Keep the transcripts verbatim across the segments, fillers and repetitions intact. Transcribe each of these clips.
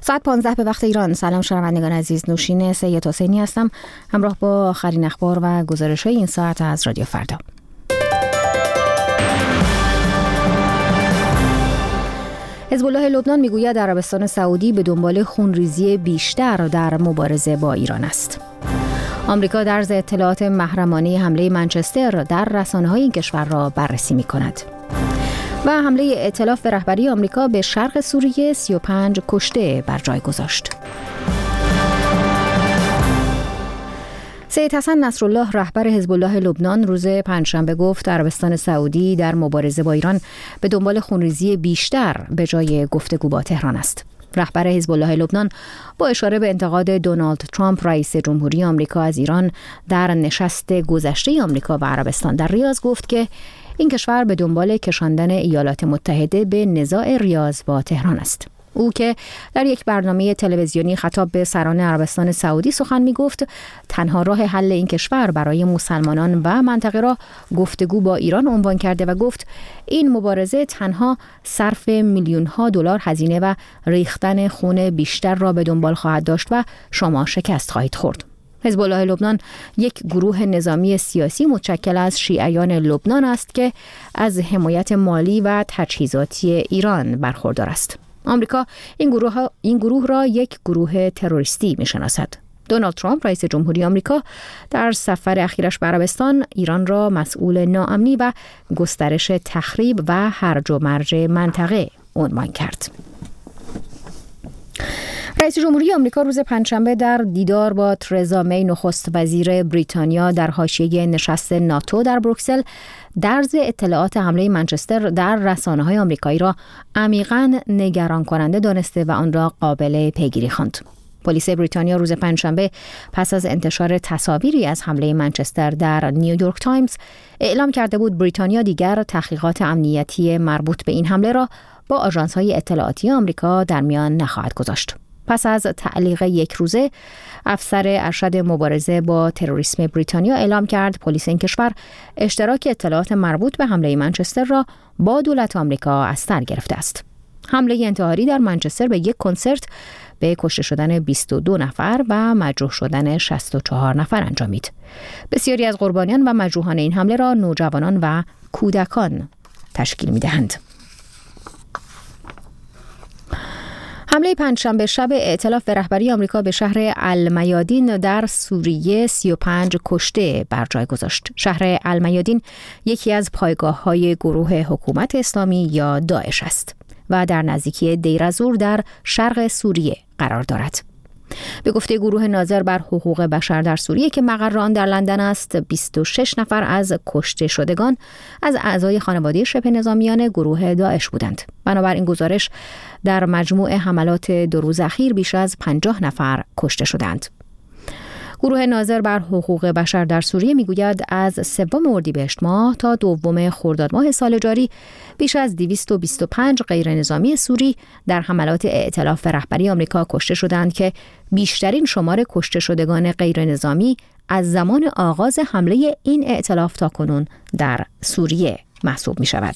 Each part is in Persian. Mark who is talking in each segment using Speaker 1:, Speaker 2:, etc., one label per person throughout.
Speaker 1: ساعت پانزده به وقت ایران. سلام شنوندگان عزیز، نوشین سید حسینی هستم همراه با آخرین اخبار و گزارش‌های این ساعت از رادیو فردا. حزب الله لبنان میگوید عربستان سعودی به دنبال خونریزی بیشتر در مبارزه با ایران است. آمریکا درز اطلاعات محرمانه حمله منچستر در رسانه‌های این کشور را بررسی می‌کند. و حمله ائتلاف به رهبری آمریکا به شرق سوریه سی و پنج کشته بر جای گذاشت. سید حسن نصرالله رهبر حزب الله لبنان روز پنجشنبه گفت عربستان سعودی در مبارزه با ایران به دنبال خونریزی بیشتر به جای گفتگو با تهران است. رهبر حزب الله لبنان با اشاره به انتقاد دونالد ترامپ رئیس جمهوری آمریکا از ایران در نشست گذشته آمریکا و عربستان در ریاض گفت که این کشور به دنبال کشاندن ایالات متحده به نزاع ریاض با تهران است. او که در یک برنامه تلویزیونی خطاب به سران عربستان سعودی سخن می گفت تنها راه حل این کشور برای مسلمانان و منطقه را گفتگو با ایران عنوان کرده و گفت این مبارزه تنها صرف میلیون ها دلار هزینه و ریختن خون بیشتر را به دنبال خواهد داشت و شما شکست خواهید خورد. حزب الله لبنان یک گروه نظامی سیاسی متشکل از شیعیان لبنان است که از حمایت مالی و تجهیزاتی ایران برخوردار است. آمریکا این گروه, ها، این گروه را یک گروه تروریستی می‌شناسد. دونالد ترامپ رئیس جمهوری آمریکا در سفر اخیرش به عربستان ایران را مسئول ناامنی و گسترش تخریب و هرج و مرج منطقه عنوان کرد. رئیس جمهوری آمریکا روز پنجشنبه در دیدار با ترزا می نخست وزیر بریتانیا در حاشیه نشست ناتو در بروکسل درز اطلاعات حمله منچستر در رسانه‌های آمریکایی را عمیقاً نگران کننده دانسته و آن را قابل پیگیری خواند. پلیس بریتانیا روز پنجشنبه پس از انتشار تصاویری از حمله منچستر در نیویورک تایمز اعلام کرده بود بریتانیا دیگر تحقیقات امنیتی مربوط به این حمله را با آژانس‌های اطلاعاتی آمریکا در میان نخواهد گذاشت. پس از تعلیق یک روزه، افسر ارشد مبارزه با تروریسم بریتانیا اعلام کرد پلیس این کشور اشتراک اطلاعات مربوط به حمله منچستر را با دولت آمریکا از سر گرفته است. حمله انتحاری در منچستر به یک کنسرت به کشته شدن بیست و دو نفر و مجروح شدن شصت و چهار نفر انجامید. بسیاری از قربانیان و مجروحان این حمله را نوجوانان و کودکان تشکیل می‌دهند. حمله پنجشنبه شب ائتلاف به رهبری آمریکا به شهر المیادین در سوریه سی و پنج کشته بر جای گذاشت. شهر المیادین یکی از پایگاه‌های گروه حکومت اسلامی یا داعش است و در نزدیکی دیر از-زور در شرق سوریه قرار دارد. به گفته گروه ناظر بر حقوق بشر در سوریه که مقر آن در لندن است، بیست و شش نفر از کشته شدگان از اعضای خانواده شبه نظامیان گروه داعش بودند. بنابراین گزارش در مجموع حملات دو روز اخیر بیش از پنجاه نفر کشته شدند. گروه ناظر بر حقوق بشر در سوریه میگوید از سوم اردیبهشت ماه تا دوم خرداد ماه سال جاری بیش از دویست و بیست و پنج غیر نظامی سوری در حملات ائتلاف به رهبری آمریکا کشته شدند که بیشترین شمار کشته شدگان غیر نظامی از زمان آغاز حمله این ائتلاف تا کنون در سوریه محسوب می شود.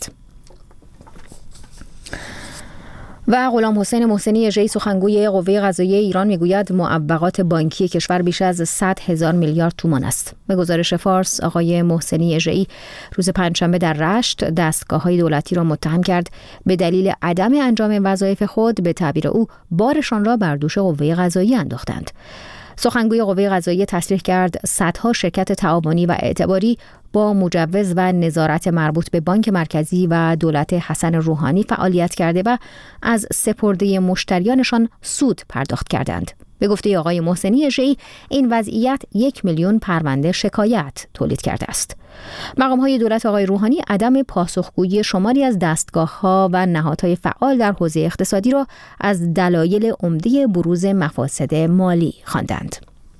Speaker 1: و غلام حسین محسنی اژه‌ای سخنگوی قوه قضاییه ایران میگوید معوقات بانکی کشور بیش از صد هزار میلیارد تومان است. به گزارش فارس، آقای محسنی اژه‌ای روز پنجشنبه در رشت دستگاه‌های دولتی را متهم کرد به دلیل عدم انجام وظایف خود به تعبیر او بارشان را بر دوش قوه قضاییه انداختند. سخنگوی قوه قضاییه تصریح کرد صدها شرکت تعاونی و اعتباری با مجوز و نظارت مربوط به بانک مرکزی و دولت حسن روحانی فعالیت کرده و از سپرده مشتریانشان سود پرداخت کردند. به گفته آقای محسنی اژه‌ای این وضعیت یک میلیون پرونده شکایت تولید کرده است. مقام‌های دولت آقای روحانی عدم پاسخگویی شماری از دستگاه‌ها و نهادهای فعال در حوزه اقتصادی را از دلایل عمده بروز مفاسد مالی خواندند.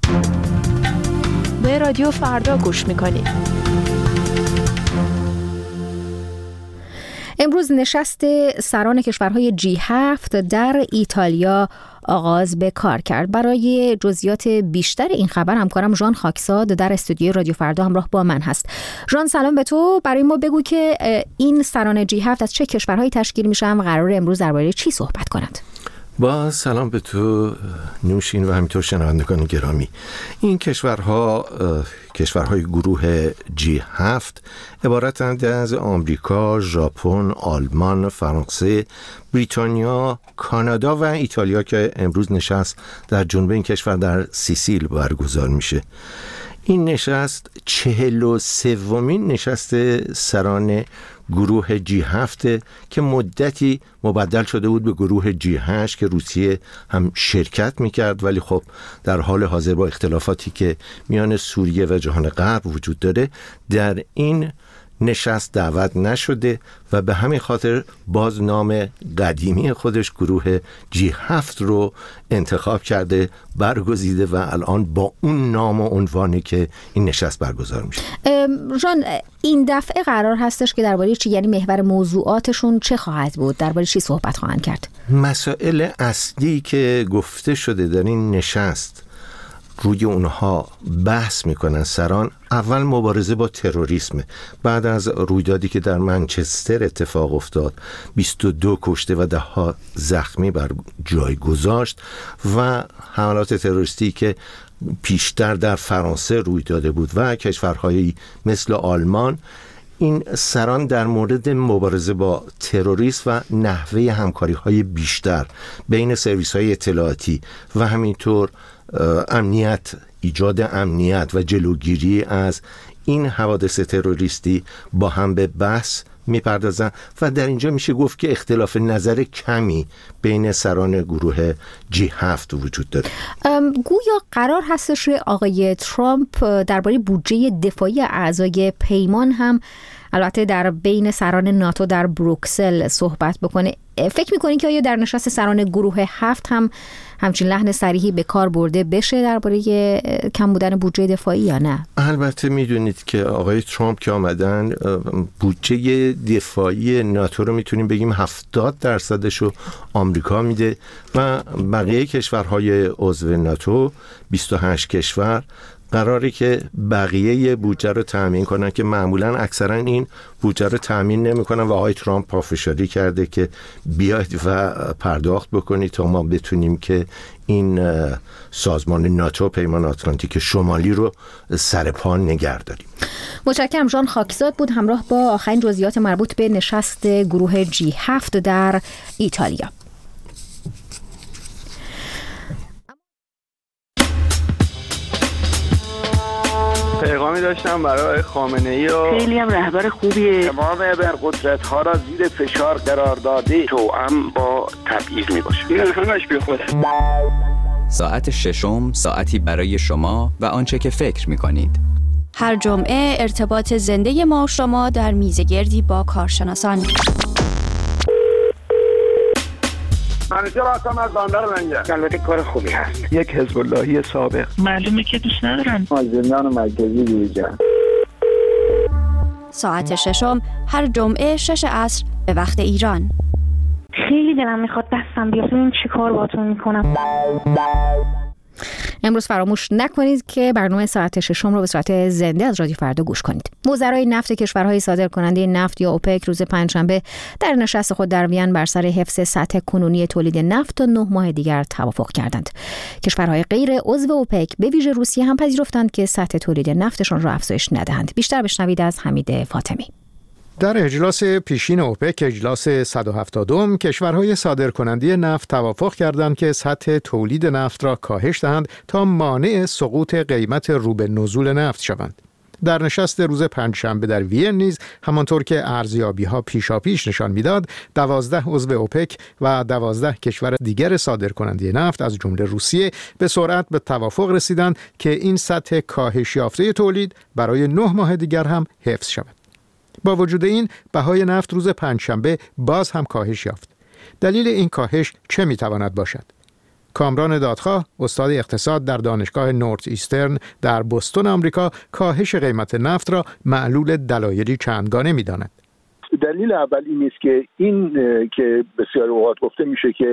Speaker 2: به رادیو فردا گوش می‌کنید.
Speaker 1: امروز نشست سران کشورهای جی هفت در ایتالیا آغاز به کار کرد. برای جزئیات بیشتر این خبر همکارم ژان خاکساد در استودیوی رادیو فردا همراه با من هست. ژان سلام به تو. برای ما بگو که این سران جی هفت از چه کشورهایی تشکیل میشن و قرار امروز درباره چی صحبت کنند؟
Speaker 3: با سلام به تو نوشین و همینطور شنوندگان گرامی. این کشورها کشورهای گروه جی هفت عبارتند از آمریکا، ژاپن، آلمان، فرانسه، بریتانیا، کانادا و ایتالیا که امروز نشست در جنوب این کشور در سیسیل برگزار میشه. این نشست چهل و سومین نشست سران گروه جی هفت که مدتی مبدل شده بود به گروه جی هشت که روسیه هم شرکت میکرد، ولی خب در حال حاضر با اختلافاتی که میان سوریه و جهان غرب وجود داره در این نشست دعوت نشده و به همین خاطر باز نام قدیمی خودش گروه جی هفت رو انتخاب کرده، برگزیده و الان با اون نام و عنوانی که این نشست برگزار میشه.
Speaker 1: جان، این دفعه قرار هستش که درباره چی، یعنی محور موضوعاتشون چه خواهد بود؟ درباره چی صحبت خواهند کرد؟
Speaker 3: مسائل اصلی که گفته شده در این نشست روی اونها بحث میکنن سران، اول مبارزه با تروریسم بعد از رویدادی که در منچستر اتفاق افتاد، بیست و دو کشته و ده ها زخمی بر جای گذاشت و حملات تروریستی که پیشتر در فرانسه روی داده بود و کشورهایی مثل آلمان. این سران در مورد مبارزه با تروریسم و نحوه همکاری‌های بیشتر بین سرویس‌های اطلاعاتی و همینطور امنیت، ایجاد امنیت و جلوگیری از این حوادث تروریستی با هم به بحث میپردازن و در اینجا میشه گفت که اختلاف نظر کمی بین سران گروه جی هفت وجود داره.
Speaker 1: گویا قرار هستش آقای ترامپ درباره بودجه دفاعی اعضای پیمان هم البته در بین سران ناتو در بروکسل صحبت بکنه. فکر میکنین که آیا در نشست سران گروه هفت هم همچین لحن صریحی به کار برده بشه درباره کم بودن بودجه دفاعی یا نه؟
Speaker 3: البته میدونید که آقای ترامپ که آمدن بودجه دفاعی ناتو رو میتونیم بگیم هفتاد درصدش رو آمریکا میده و بقیه کشورهای عضو ناتو بیست و هشت کشور قراره که بقیه بودجه رو تامین کنن که معمولا اکثرا این بودجه رو تامین نمیکنن و آقای ترامپ پافشاری کرده که بیاید و پرداخت بکنید تا ما بتونیم که این سازمان ناتو پیمان آتلانتیک شمالی رو سر پا نگه داریم.
Speaker 1: متشکرم. ژان خاکزاد بود همراه با آخرین جزئیات مربوط به نشست گروه جی هفت در ایتالیا.
Speaker 4: پیغامی داشتم برای خامنه‌ای و
Speaker 5: خیلی هم رهبر خوبیه.
Speaker 4: تمام ابرقدرت‌ها را زیر فشار قرار داده، توأم با تبعیض میباشه. این همش بی خوده.
Speaker 6: ساعت ششم، ساعتی برای شما و آنچه که فکر می‌کنید.
Speaker 7: هر جمعه ارتباط زنده ما و شما در میزگردی با کارشناسان.
Speaker 4: منیجر هستم از بندر لنگر. البته کار خوبی هست.
Speaker 5: یک حزب اللهی سابق.
Speaker 8: معلومه که دوست ندارن.
Speaker 4: از زندان مرکزی بیرون.
Speaker 7: ساعت ششم هر جمعه شش عصر به وقت ایران.
Speaker 8: خیلی دلم میخواد دستم بیاد ببینم چی کار باهاتون میکنم.
Speaker 1: امروز فراموش نکنید که برنامه ساعت ششم رو به صورت زنده از رادیو فردا گوش کنید. وزرای نفت کشورهای صادرکننده نفت یا اوپک روز پنجشنبه در نشست خود در وین بر سر حفظ سطح کنونی تولید نفت تا نه ماه دیگر توافق کردند. کشورهای غیر عضو اوپک به ویژه روسیه هم پذیرفتند که سطح تولید نفتشان را افزایش ندهند. بیشتر بشنوید از حمید فاطمی.
Speaker 9: در اجلاس پیشین اوپک، اجلاس صد و هفتادم، کشورهای صادرکننده نفت توافق کردند که سطح تولید نفت را کاهش دهند تا مانع سقوط قیمت رو به نزول نفت شوند. در نشست روز پنجشنبه در وین نیز همانطور که ارزیابی‌ها پیشاپیش نشان می‌داد، دوازده عضو اوپک و دوازده کشور دیگر صادرکننده نفت از جمله روسیه به سرعت به توافق رسیدند که این سطح کاهش یافته تولید برای نه ماه دیگر هم حفظ شود. با وجود این بهای نفت روز پنجشنبه باز هم کاهش یافت. دلیل این کاهش چه میتواند باشد؟ کامران دادخواه، استاد اقتصاد در دانشگاه نورت ایسترن در بوستون آمریکا، کاهش قیمت نفت را معلول دلایلی چندگانه می‌داند.
Speaker 10: دلیل اول این است که این که بسیار اوقات گفته میشه که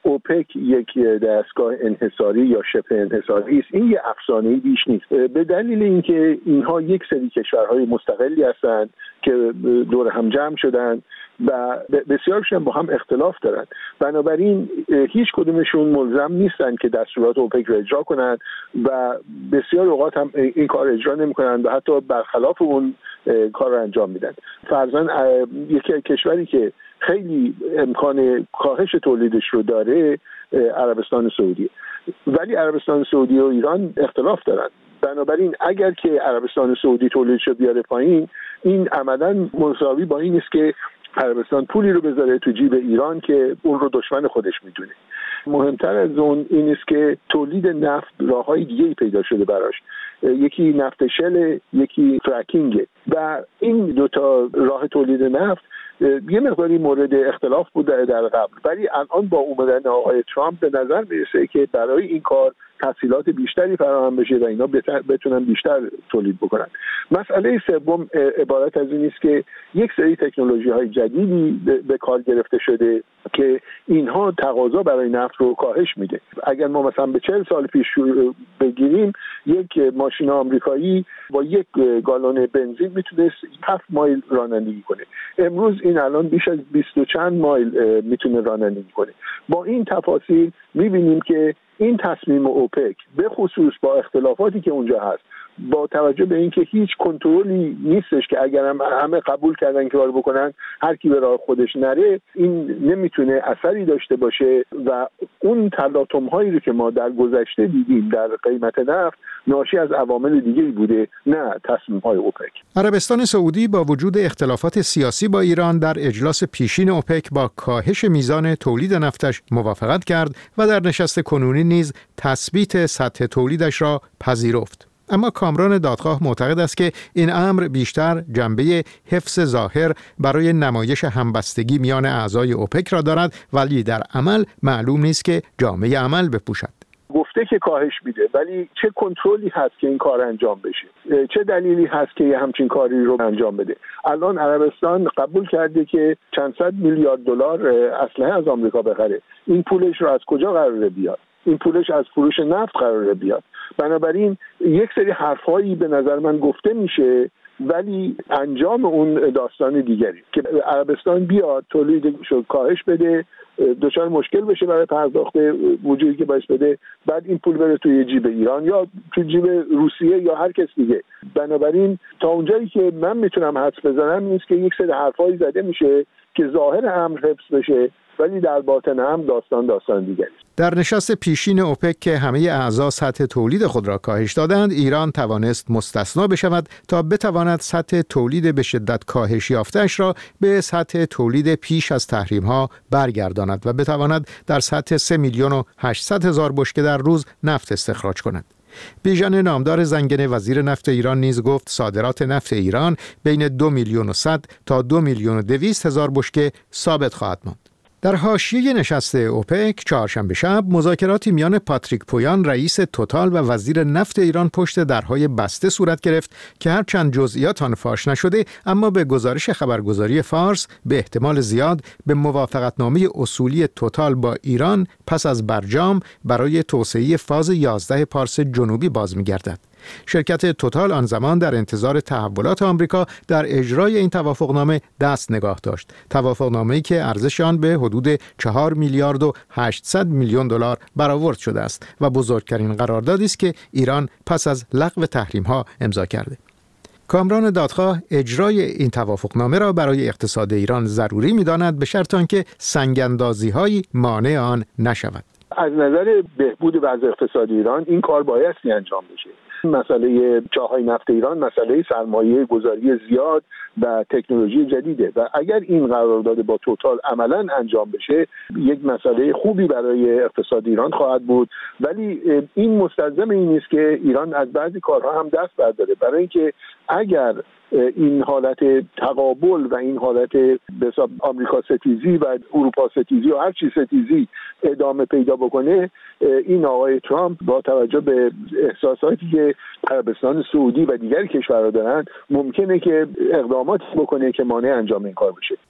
Speaker 10: اوپک یک دستگاه انحصاری یا شبه انحصاری است، این یه افسانه‌ای بیش نیست، به دلیل اینکه اینها یک سری کشورهای مستقلی هستند که دور هم جمع شدن و بسیارشون با هم اختلاف دارن. بنابراین هیچ کدومشون ملزم نیستن که دستورات اوپک رو اجرا کنن و بسیار اوقات هم این کار اجرا نمی‌کنن و حتی برخلاف اون کار رو انجام میدن. فرضاً یک کشوری که خیلی امکان کاهش تولیدش رو داره عربستان سعودی، ولی عربستان سعودی و ایران اختلاف دارن. بنابراین اگر که عربستان سعودی تولیدش رو بیاره پایین، این عملاً مساوی با این است که عربستان پولی رو بذاره تو جیب ایران که اون رو دشمن خودش میدونه. مهمتر از اون این است که تولید نفت راههای دیگه‌ای پیدا شده براش، یکی نفت شل، یکی فرکینگ و این دوتا راه تولید نفت یه مقداری مورد اختلاف بوده در قبل، ولی الان با اومدن آقای ترامپ به نظر میرسه که برای این کار تسهیلات بیشتری فراهم بشه و اینا بتونن بیشتر تولید بکنن. مسئله سوم عبارت از این است که یک سری تکنولوژی های جدیدی به کار گرفته شده که اینها تقاضا برای نفت رو کاهش میده. اگر ما مثلا به چهل سال پیش بگیریم، یک ماشین آمریکایی با یک گالون بنزین میتونست هفت مایل رانندگی کنه. امروز این الان بیش از بیست و چند مایل میتونه رانندگی کنه. با این تفاصیل میبینیم که این تصمیم اوپک به خصوص با اختلافاتی که اونجا هست، با توجه به اینکه هیچ کنترلی نیستش که اگر هم همه قبول کردن که کار بکنن هر کی به راه خودش نره، این نمیتونه اثری داشته باشه و اون تلاطم هایی رو که ما در گذشته دیدیم در قیمت نفت ناشی از عوامل دیگه‌ای بوده، نه تصمیم های اوپک.
Speaker 9: عربستان سعودی با وجود اختلافات سیاسی با ایران در اجلاس پیشین اوپک با کاهش میزان تولید نفتش موافقت کرد و در نشست کنونی نیز تثبیت سطح تولیدش را پذیرفت. اما کامران دادخواه معتقد است که این امر بیشتر جنبه حفظ ظاهر برای نمایش همبستگی میان اعضای اوپک را دارد، ولی در عمل معلوم نیست که جامه عمل بپوشد.
Speaker 10: گفته که کاهش میده، ولی چه کنترلی هست که این کار انجام بشه؟ چه دلیلی هست که همچین کاری رو انجام بده؟ الان عربستان قبول کرده که چند صد میلیارد دلار اسلحه از آمریکا بخره. این پولش رو از کجا قراره بیاد؟ این پولش از فروش نفت قراره بیاد. بنابراین یک سری حرفایی به نظر من گفته میشه، ولی انجام اون داستان دیگری که عربستان بیاد تولیدش رو کاهش بده، دچار مشکل بشه برای پرداخت وجودی که باعث بده، بعد این پول بره توی جیب ایران یا توی جیب روسیه یا هر کس دیگه. بنابراین تا اونجایی که من میتونم حدس بزنم نیست که یک سری حرفایی زده میشه که ظاهر امر حفظ بشه، ولی در باطن هم داستان داستان دیگری.
Speaker 9: در نشست پیشین اوپک که همه اعضا سطح تولید خود را کاهش دادند، ایران توانست مستثنا بشود تا بتواند سطح تولید به شدت کاهش یافته‌اش را به سطح تولید پیش از تحریم‌ها برگرداند و بتواند در سطح سه میلیون و هشتصد هزار بشکه در روز نفت استخراج کند. بیژن نامدار زنگنه وزیر نفت ایران نیز گفت صادرات نفت ایران بین دو میلیون و صد تا دو میلیون و دویست هزار بشکه ثابت خواهد ماند. در حاشیه نشست اوپک چهارشنبه شب مذاکراتی میان پاتریک پویان رئیس توتال و وزیر نفت ایران پشت درهای بسته صورت گرفت که هرچند جزئیات آن فاش نشده، اما به گزارش خبرگزاری فارس به احتمال زیاد به موافقتنامه اصولی توتال با ایران پس از برجام برای توسعه فاز یازده پارس جنوبی باز می‌گردد. شرکت توتال آن زمان در انتظار تحولات آمریکا در اجرای این توافقنامه دست نگاه داشت. توافقنامه‌ای که ارزش آن به حدود چهار میلیارد و هشتصد میلیون دلار برآورد شده است و بزرگترین قراردادی است که ایران پس از لغو تحریم‌ها امضا کرده. کامران دادخواه اجرای این توافقنامه را برای اقتصاد ایران ضروری می‌داند، به شرط آنکه سنگ‌اندازی‌هایی مانع آن نشود.
Speaker 10: از نظر بهبود وضع اقتصادی ایران این کار بایستی انجام بشه. مسئله چاهای نفت ایران مسئله سرمایه گذاری زیاد و تکنولوژی جدیده و اگر این قرارداد با توتال عملاً انجام بشه یک مسئله خوبی برای اقتصاد ایران خواهد بود، ولی این مستلزم این نیست که ایران از بعضی کارها هم دست برداره، برای اینکه اگر این حالت تقابل و این حالت به حساب آمریکا ستیزی و اروپا ستیزی و هر چی ستیزی ادامه پیدا بکنه، این آقای ترامپ با توجه به احساساتی که عربستان سعودی و دیگر کشورها دارن ممکنه که اقداماتی بکنه که مانع انجام این کار بشه.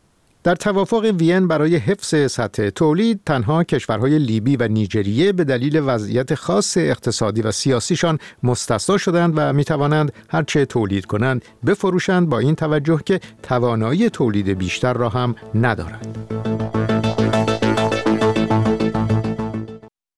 Speaker 9: در توافق وین برای حفظ سطح تولید، تنها کشورهای لیبی و نیجریه به دلیل وضعیت خاص اقتصادی و سیاسیشان مستثنا شدند و می‌توانند هرچه تولید کنند بفروشند، با این توجه که توانایی تولید بیشتر را هم ندارند.